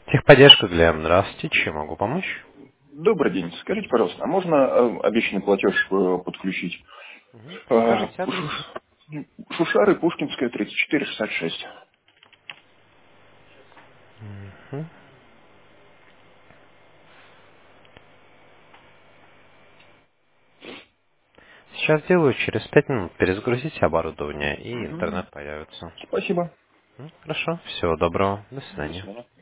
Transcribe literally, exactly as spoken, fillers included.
Техподдержка, Глеб, здравствуйте, чем могу помочь? Добрый день. Скажите, пожалуйста, а можно э, обещанный платеж э, подключить? Мгм. Э, Скажите адрес. Шу- Шушары, Пушкинская, тридцать четыре шестьдесят шесть. Мгм. Сейчас делаю, через пять минут перезагрузите оборудование и Мгм. интернет появится. Спасибо. М, Хорошо, всего доброго, до До свидания. свидания.